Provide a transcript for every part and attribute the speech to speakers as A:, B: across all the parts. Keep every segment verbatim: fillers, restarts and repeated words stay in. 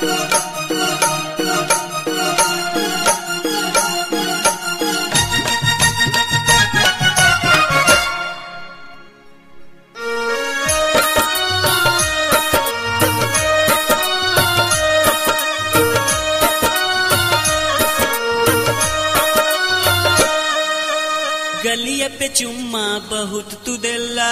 A: गलिया पे चुम्मा बहुत तू देला,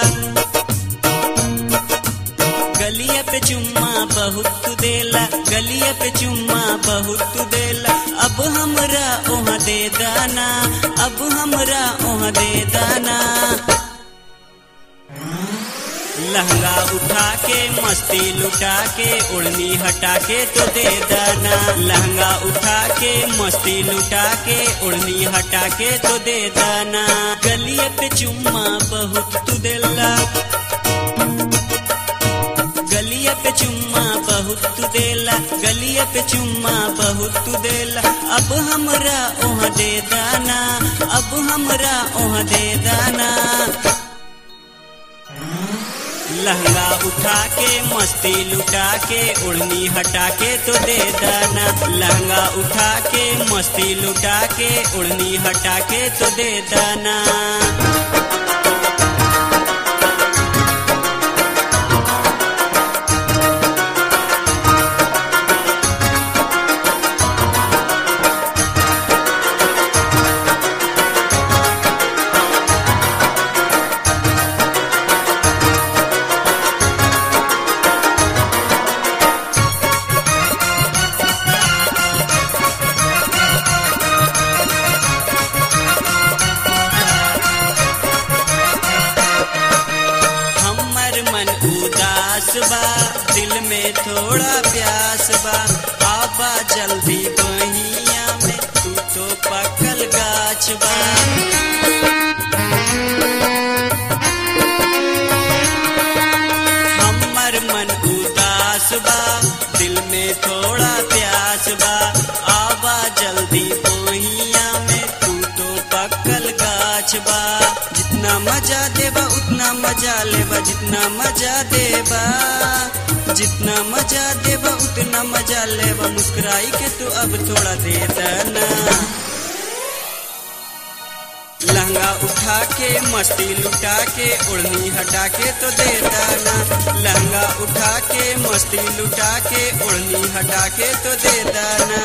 A: गलिया पे चुम्मा बहुत तू देला, गलिया पे चुम्मा बहुत तू देला। अब हमरा ओहा दे दाना, अब हमरा ओहा दे दाना। लहंगा उठा के मस्ती लुटा के ओढ़नी हटा के तो दे दाना, लहंगा उठा के मस्ती लुटा के ओढ़नी हटा के तो दे दाना। गलिया पे चुम्मा बहुत तू देला, गलिया पे चुम्मा बहुत तू देला, गलिया पे चुम्मा बहुत तू देला। अब हमरा ओहा दे दाना, अब हमरा ओहा दे दाना। लहंगा उठा के मस्ती लुटा के ओढ़नी हटा के तो दे दाना, लहंगा उठा के मस्ती लुटा के ओढ़नी हटा के तो दे दाना। बा दिल में थोड़ा प्यास बा, आबा जल्दी बहिया में तू तो पकल गाछ बा। हमर मन उदास बा दिल में थोड़ा प्यास बा, आबा जल्दी बहिया में तू तो पकल गाछ बा। जितना मजा देबा उतना मजा लेबा, जितना मजा देबा जितना मजा देबा उतना मजा लेबा। मुस्कुराई के तू अब थोड़ा दे देना, लहंगा उठा के मस्ती लुटा के ओढ़नी हटा के तो दे देना, लहंगा उठा के मस्ती लुटा के ओढ़नी हटा के तो दे देना।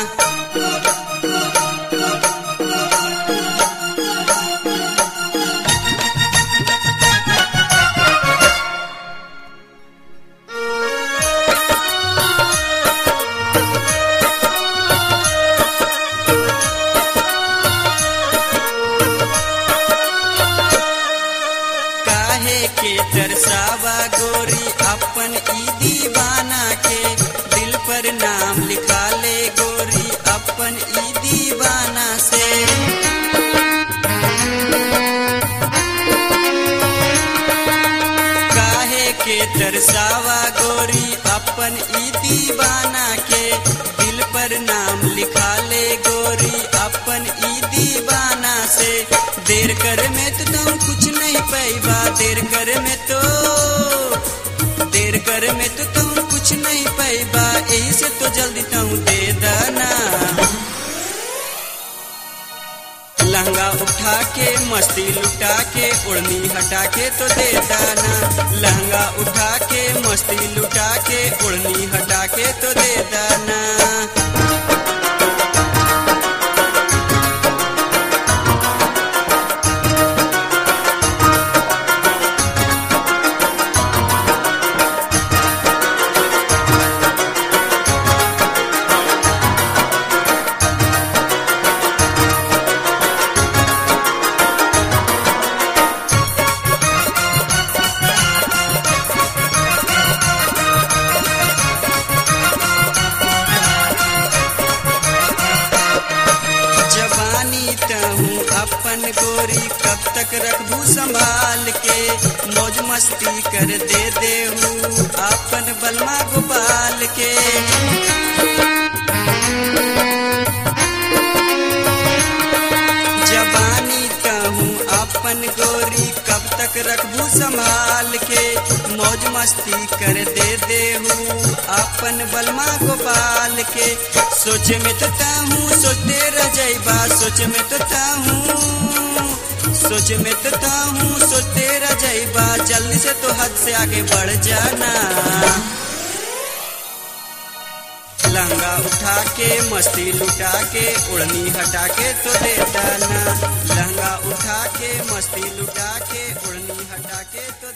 A: के तरसावा गोरी अपन ई दीवाना के, दिल पर नाम लिखा ले गोरी अपन ई दीवाना से। काहे के तरसावा गोरी अपन ई दीवाना के, दिल पर नाम लिखा ले गोरी अपन ई दीवाना से। देर करे में तो तुम कुछ नहीं पैबा, देर करे में तो देर करे में तो तुम कुछ नहीं पैबा, यही से तो जल्दी तुम दे देना। लहंगा उठा के मस्ती लुटा के ओढ़नी हटा के तो दे देना, लहंगा उठा के मस्ती लुटा के ओढ़नी हटा के तो दे देना। अपन गोरी कब तक रखबू संभाल के, मौज मस्ती कर दे देहू अपन बलमा गोपाल के। जवानी कहूँ अपन गोरी कब तक रखबू संभाल के, मौज मस्ती कर दे देहू अपन बलमा गोपाल के। सोच में तो ताहूँ सोचते रह जाइबा, सोच में तो ताहूँ सोच में तो ताहूँ सोचते रह जाइबा, जल्दी से तो हद से आगे बढ़ जाना। लहंगा उठा के मस्ती लुटा के ओढ़नी हटा के तो दे जाना। लहंगा उठा के मस्ती लुटा के ओढ़नी हटा के तो